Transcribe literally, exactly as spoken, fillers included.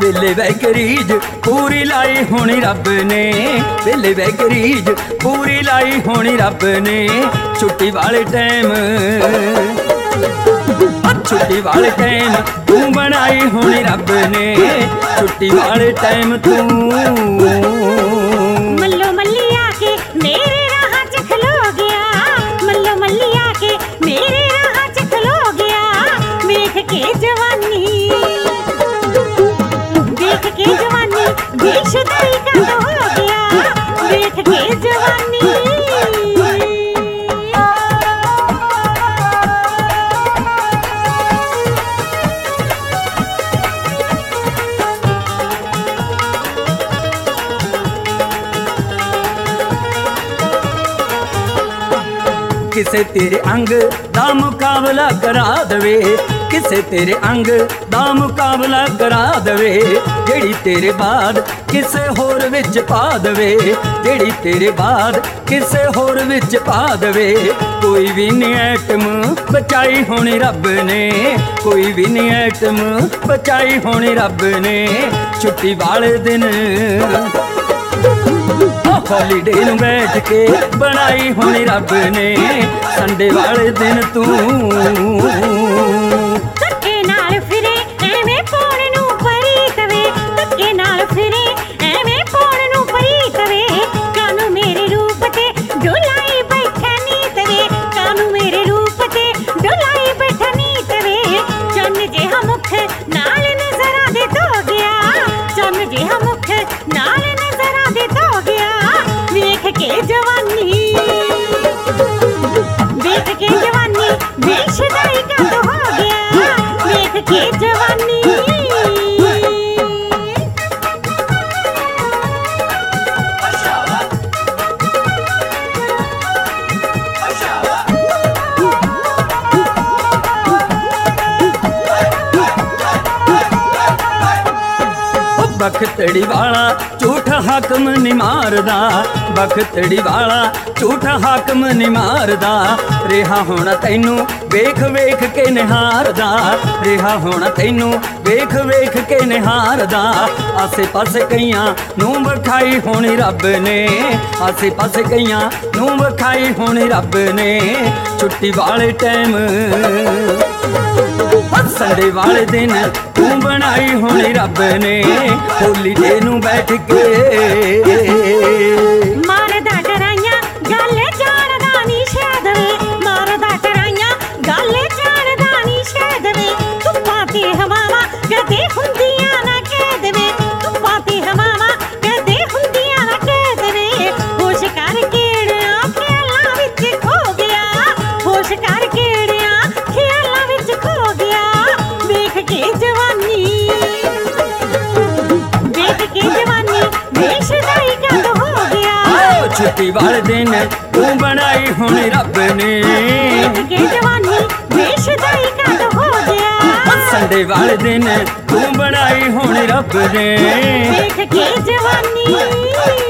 वेले वैगरीज पूरी लाई होनी रब ने, वेले वैगरीज पूरी लाई होनी रब ने। छुट्टी वाले टाइम छुट्टी वाले टाइम तू बनाई होनी रब ने, छुट्टी वाले टाइम तू मल्लो मल्ली आके मेरे राह च खलो गया, मल्लो मल्ली आके मेरे राह च खलो गया। देख के जवानी देख के जवानी बेशुदाई का तो हो गया, देख के जवानी। किसे तेरे अंग दा मुकाबला करा दवे, किसे तेरे अंग दा मुकाबला करा दवे। जेड़ी तेरे बाद किसे होर विच पा दवे, जेड़ी तेरे बाद किसे होर विच पा दवे। कोई भी नहीं ऐटम बचाई होनी रब ने, कोई भी नहीं ऐटम बचाई होनी रब ने। छुट्टी वाले दिन हॉलीडे नूं बैठ के बनाई होनी रब ने, संडे वाले दिन तू धक्के नाल फिरे एवें पौण नूं परी तवे, धक्के नाल फिरे एवें पौण नूं परी तवे। कानू मेरे रूप ते डोलाई बैठा नी तवे, कानू मेरे रूप ते डोलाई बैठा नी तवे। चन्न जिहा मुख नाल नज़रां दे धो गया, चन्न जिहा मुख नाल नज़रां दे धो गया। देख के जवानी देख के जवानी बेशुदाई का तो हो गया, देख के जवानी। बखतड़ी वाला झूठा हाकम नहीं मारदा, बखतड़ी वाला झूठा हाकम नहीं मारदा। रिहा होना तैनू वेख वेख के निहारदा, रिहा होना तैनू वेख वेख के निहारदा। आसे पासे कईयां नूं विखाई होनी रब ने, आसे पासे कईयां नूं विखाई होनी रब ने। छुट्टी वाले टाइम संडे वाले दिन तू बनाई होनी रब ने, हॉलीडे नूं बैठ के मारदा डराइयां गल जानदा नी शायद वे, मारदा डराइयां गल जानदा नी शायद वे। धुप्पां ते हवावां कदे हुंदियां ना कैद वे, धुप्पां ते हवावां कदे हुंदियां ना कैद वे। होश कर केड़ियां ख्यालां विच खो गया, होश कर केड़ियां ख्यालां विच खो गया। देख के जवानी देख के जवानी बेशुदाई का तो हो गया। छुट्टी वाले दिन तू बनाई होनी रब ने, देख के जवानी बेशुदाई का तो हो गया। संडे वाले दिन तू बनाई होनी रब ने, देख के जवानी।